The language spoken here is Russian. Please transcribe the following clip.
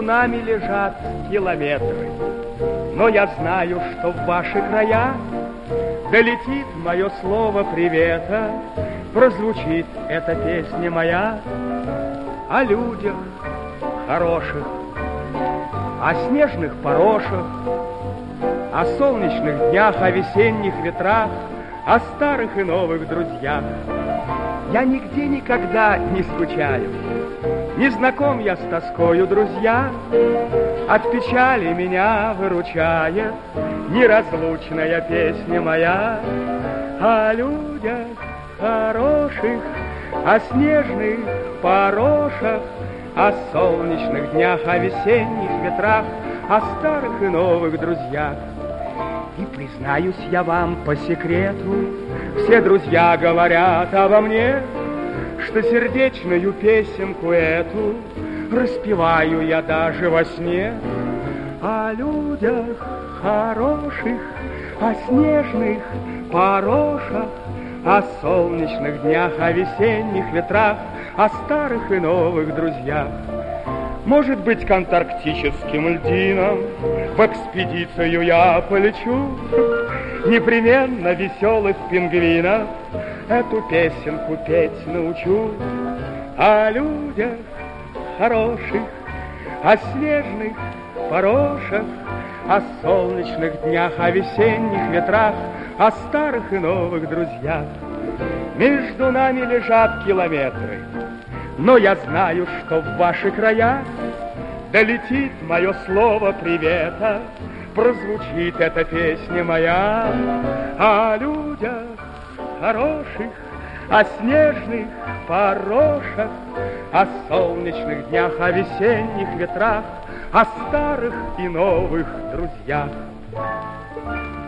нами лежат километры, но я знаю, что в ваши края долетит мое слово привета, прозвучит эта песня моя о людях хороших, о снежных порошах, о солнечных днях, о весенних ветрах, о старых и новых друзьях. Я нигде никогда не скучаю, не знаком я с тоскою, друзья. От печали меня выручает неразлучная песня моя о людях хороших, о снежных порошах, о солнечных днях, о весенних ветрах, о старых и новых друзьях. И признаюсь я вам по секрету, все друзья говорят обо мне, что сердечную песенку эту распеваю я даже во сне. О людях хороших, о снежных порошах, о солнечных днях, о весенних ветрах, о старых и новых друзьях. Может быть, к антарктическим льдинам в экспедицию я полечу, непременно веселых пингвинов эту песенку петь научу. О людях хороших, о снежных порошах, о солнечных днях, о весенних ветрах, о старых и новых друзьях. Между нами лежат километры, но я знаю, что в ваши края долетит мое слово привета, прозвучит эта песня моя о людях хороших, о снежных порошах, о солнечных днях, о весенних ветрах, о старых и новых друзьях.